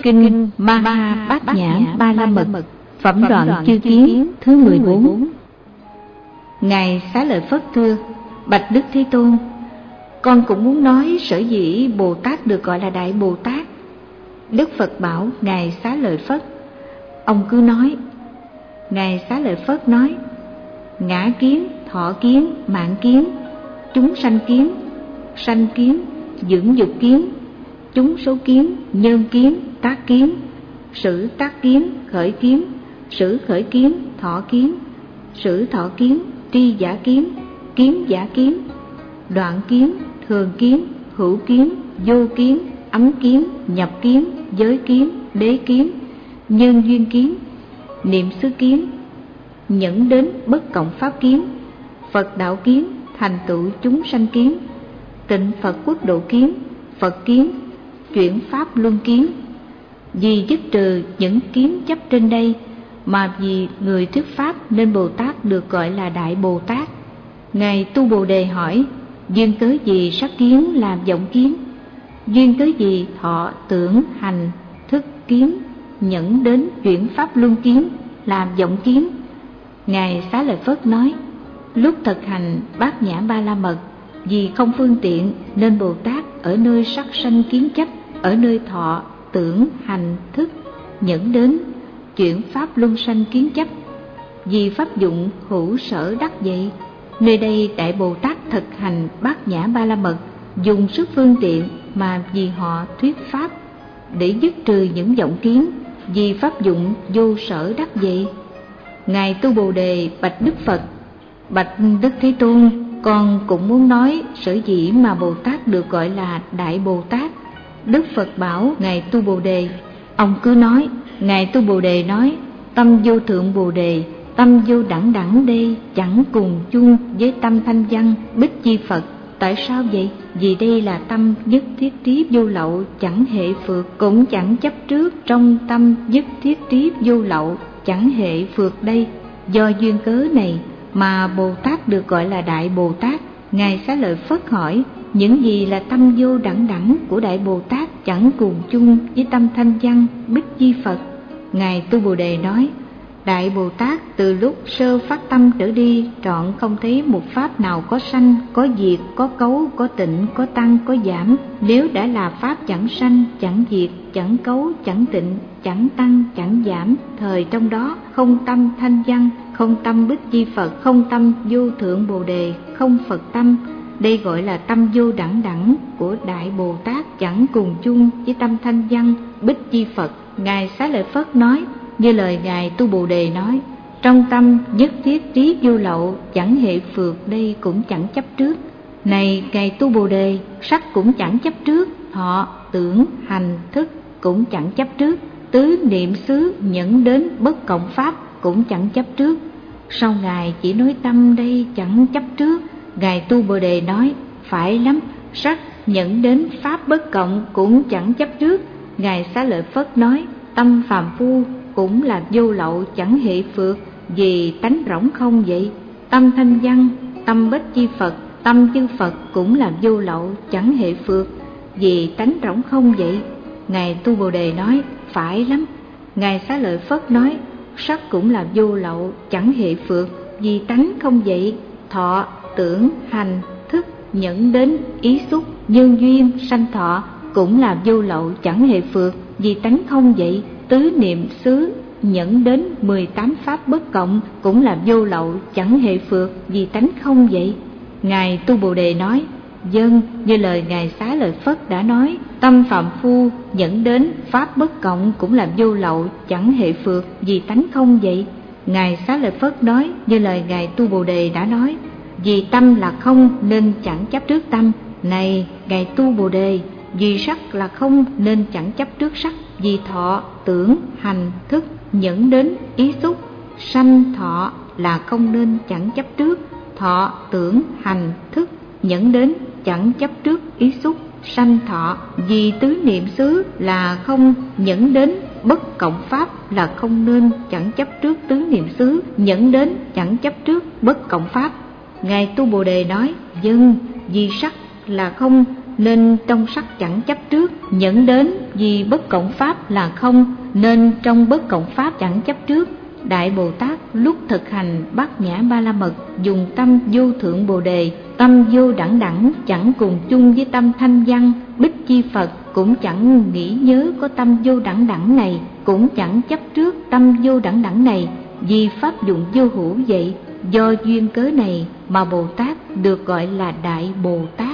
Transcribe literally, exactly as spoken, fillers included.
Kinh Maha Bát Nhã Ba La Mật, phẩm đoạn chư kiến thứ mười bốn. Ngài Xá Lợi Phất thưa: Bạch Đức Thế Tôn, con cũng muốn nói sở dĩ Bồ Tát được gọi là Đại Bồ Tát. Đức Phật bảo Ngài Xá Lợi Phất: ông cứ nói. Ngài Xá Lợi Phất nói: ngã kiến, thọ kiến, mạng kiến, chúng sanh kiến, sanh kiến, dưỡng dục kiến, chúng số kiến, nhân kiến, tác kiến, sử tác kiến, khởi kiến, sử khởi kiến, thọ kiến, sử thọ kiến, tri giả kiến, kiến giả kiến, đoạn kiến, thường kiến, hữu kiến, vô kiến, ấm kiến, nhập kiến, giới kiến, đế kiến, nhân duyên kiến, niệm xứ kiến, nhẫn đến bất cộng pháp kiến, Phật đạo kiến, thành tựu chúng sanh kiến, tịnh Phật quốc độ kiến, Phật kiến, chuyển pháp luân kiến. Vì dứt trừ những kiến chấp trên đây, mà vì người thuyết pháp nên Bồ Tát được gọi là Đại Bồ Tát. Ngài Tu Bồ Đề hỏi: duyên cớ gì sắc kiến làm vọng kiến? Duyên cớ gì thọ tưởng hành thức kiến nhẫn đến chuyển pháp luân kiến làm vọng kiến? Ngài Xá Lợi Phất nói: lúc thực hành Bát Nhã Ba La Mật, vì không phương tiện nên Bồ Tát ở nơi sắc sanh kiến chấp, ở nơi thọ tưởng hành thức nhẫn đến chuyển pháp luân sanh kiến chấp. Vì pháp dụng hữu sở đắc vậy, nơi đây Đại Bồ Tát thực hành Bát Nhã Ba La Mật, dùng sức phương tiện mà vì họ thuyết pháp để dứt trừ những vọng kiến, vì pháp dụng vô sở đắc vậy. Ngài Tu Bồ Đề bạch Đức Phật: bạch Đức Thế Tôn, con cũng muốn nói sở dĩ mà Bồ Tát được gọi là Đại Bồ Tát. Đức Phật bảo Ngài Tu Bồ Đề: ông cứ nói. Ngài Tu Bồ Đề nói: tâm vô thượng Bồ Đề, tâm vô đẳng đẳng đây chẳng cùng chung với tâm thanh văn Bích Chi Phật. Tại sao vậy? Vì đây là tâm nhất thiết trí vô lậu, chẳng hệ phược, cũng chẳng chấp trước. Trong tâm nhất thiết trí vô lậu, chẳng hệ phược đây. Do duyên cớ này mà Bồ Tát được gọi là Đại Bồ Tát. Ngài Xá Lợi Phất hỏi: những gì là tâm vô đẳng đẳng của Đại Bồ Tát chẳng cùng chung với tâm thanh văn Bích Chi Phật? Ngài Tu Bồ Đề nói: Đại Bồ Tát từ lúc sơ phát tâm trở đi, trọn không thấy một pháp nào có sanh, có diệt, có cấu, có tịnh, có tăng, có giảm. Nếu đã là pháp chẳng sanh, chẳng diệt, chẳng cấu, chẳng tịnh, chẳng tăng, chẳng giảm, thời trong đó không tâm thanh văn, không tâm Bích Chi Phật, không tâm vô thượng Bồ Đề, không Phật tâm. Đây gọi là tâm vô đẳng đẳng của Đại Bồ Tát, chẳng cùng chung với tâm thanh văn Bích Chi Phật. Ngài Xá Lợi Phất nói như lời Ngài Tu Bồ Đề nói: trong tâm nhất thiết trí vô lậu, chẳng hệ phược, đây cũng chẳng chấp trước. Này Ngài Tu Bồ Đề, sắc cũng chẳng chấp trước, thọ tưởng hành thức cũng chẳng chấp trước, tứ niệm xứ nhẫn đến bất cộng pháp cũng chẳng chấp trước. Sau Ngài chỉ nói tâm đây chẳng chấp trước. Ngài Tu Bồ Đề nói: phải lắm, sắc nhẫn đến pháp bất cộng cũng chẳng chấp trước. Ngài Xá Lợi Phất nói: tâm phàm phu cũng là vô lậu, chẳng hệ phược, vì tánh rỗng không vậy. Tâm thanh văn, tâm Bích Chi Phật, tâm chư Phật cũng là vô lậu, chẳng hệ phược, vì tánh rỗng không vậy. Ngài Tu Bồ Đề nói: phải lắm. Ngài Xá Lợi Phất nói: sắc cũng là vô lậu, chẳng hệ phược, vì tánh không vậy. Thọ tưởng hành thức nhẫn đến ý xúc nhân duyên sanh thọ cũng là vô lậu, chẳng hệ phược, vì tánh không vậy. Tứ niệm xứ nhẫn đến mười tám pháp bất cộng cũng là vô lậu, chẳng hệ phược, vì tánh không vậy. Ngài Tu Bồ Đề nói: vâng, như lời Ngài Xá Lợi Phất đã nói, tâm phạm phu nhẫn đến pháp bất cộng cũng là vô lậu, chẳng hệ phược, vì tánh không vậy. Ngài Xá Lợi Phất nói như lời Ngài Tu Bồ Đề đã nói: vì tâm là không nên chẳng chấp trước tâm. Này Ngài Tu Bồ Đề, vì sắc là không nên chẳng chấp trước sắc, vì thọ tưởng hành thức nhẫn đến ý xúc sanh thọ là không nên chẳng chấp trước. Thọ tưởng hành thức nhẫn đến chẳng chấp trước ý xúc sanh thọ, vì tứ niệm xứ là không nhẫn đến bất cộng pháp là không nên chẳng chấp trước tứ niệm xứ nhẫn đến chẳng chấp trước bất cộng pháp. Ngài Tu Bồ Đề nói: vâng, vì sắc là không nên trong sắc chẳng chấp trước. Nhẫn đến vì bất cộng pháp là không, nên trong bất cộng pháp chẳng chấp trước. Đại Bồ Tát lúc thực hành Bát Nhã Ba La Mật dùng tâm vô thượng Bồ Đề, tâm vô đẳng đẳng, chẳng cùng chung với tâm thanh văn. Bích Chi Phật cũng chẳng nghĩ nhớ có tâm vô đẳng đẳng này, cũng chẳng chấp trước tâm vô đẳng đẳng này, vì pháp dụng vô hữu vậy. Do duyên cớ này mà Bồ Tát được gọi là Đại Bồ Tát.